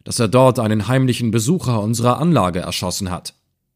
dass er dort einen heimlichen Besucher unserer Anlage erschossen hat.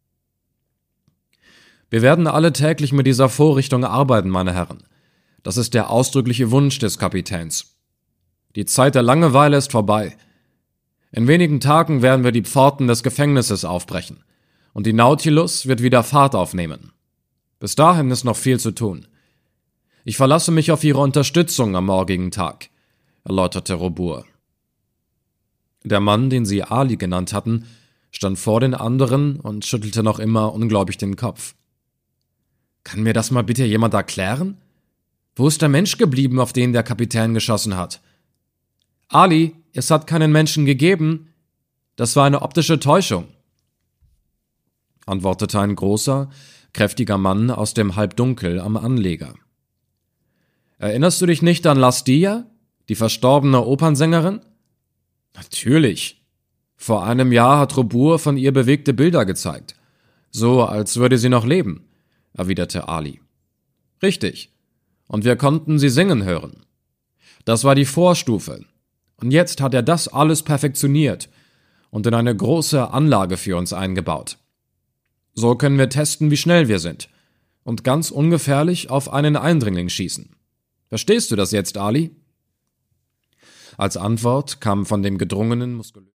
Wir werden alle täglich mit dieser Vorrichtung arbeiten, meine Herren. Das ist der ausdrückliche Wunsch des Kapitäns. Die Zeit der Langeweile ist vorbei. In wenigen Tagen werden wir die Pforten des Gefängnisses aufbrechen und die Nautilus wird wieder Fahrt aufnehmen. Bis dahin ist noch viel zu tun. Ich verlasse mich auf Ihre Unterstützung am morgigen Tag, erläuterte Robur. Der Mann, den sie Ali genannt hatten, stand vor den anderen und schüttelte noch immer ungläubig den Kopf. Kann mir das mal bitte jemand erklären? Wo ist der Mensch geblieben, auf den der Kapitän geschossen hat? Ali, es hat keinen Menschen gegeben. Das war eine optische Täuschung, antwortete ein großer, kräftiger Mann aus dem Halbdunkel am Anleger. Erinnerst du dich nicht an Lastia, die verstorbene Opernsängerin? Natürlich. Vor einem Jahr hat Robur von ihr bewegte Bilder gezeigt. So, als würde sie noch leben, erwiderte Ali. Richtig. Und wir konnten sie singen hören. Das war die Vorstufe. Und jetzt hat er das alles perfektioniert und in eine große Anlage für uns eingebaut. So können wir testen, wie schnell wir sind und ganz ungefährlich auf einen Eindringling schießen. Verstehst du das jetzt, Ali? Als Antwort kam von dem gedrungenen, muskulösen